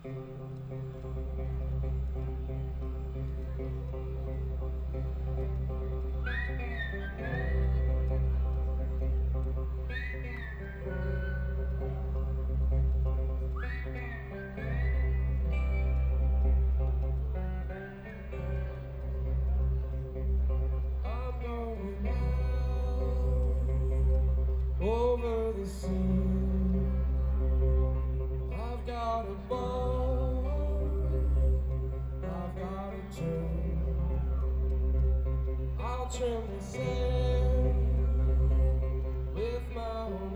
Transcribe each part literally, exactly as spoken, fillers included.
Over the sea, I've got a boat, I've got a tune. I'll trim the sail with my own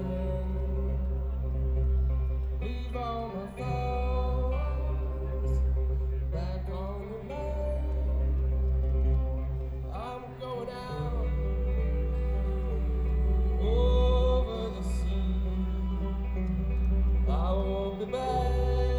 hand. Leave all my thoughts back on the land. I'm going out over the sea. I won't be back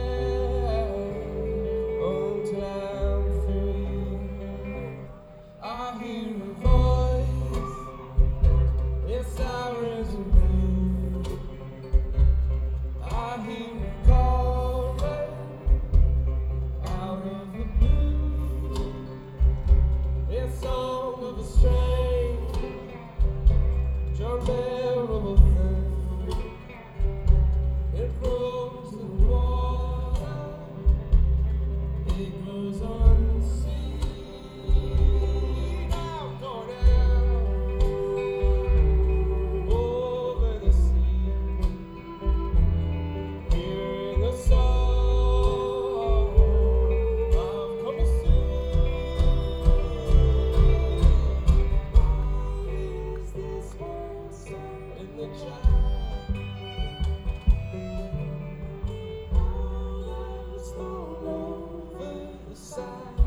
until I'm free. I hear a voice, it's sirens and blue. I hear it calling out of the blue. It's song of a strange, unbearable thing. It grows in the water, it grows unseen. I'm going out over the sea, hearing the song I've come to sing. Is this monster in the child? All over the side.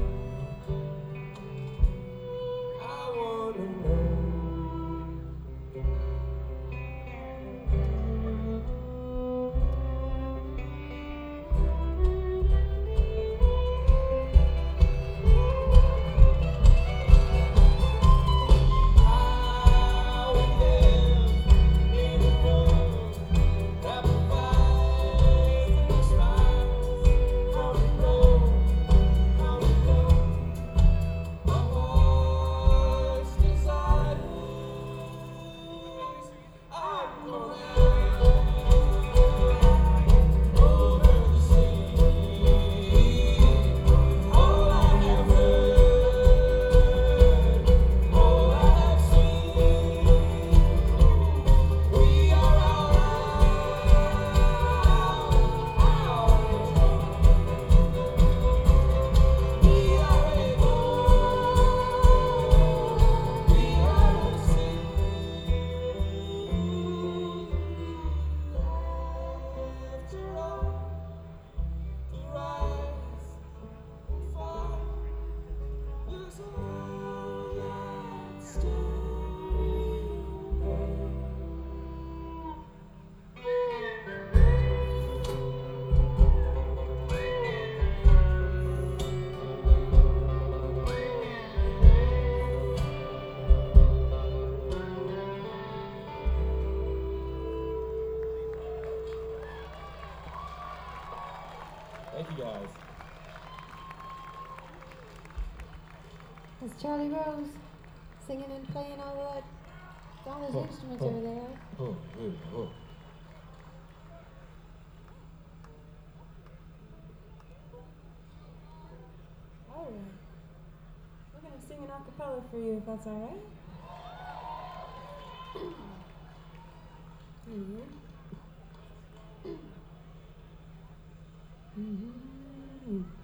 I wanna know. How we live in a world that provides the response from the road. How we know a voice desires. I'm going out over the sea. All I have heard, all I have seen. We are all out. We are able. We are unseen. After all, the rise and fall is all that still Thank you guys. That's Charlie Rose singing and playing all that, all those Oh, instruments oh. over there. Oh, oh, oh. All right. We're going to sing an a cappella for you if that's all right. Mhm. Mhm.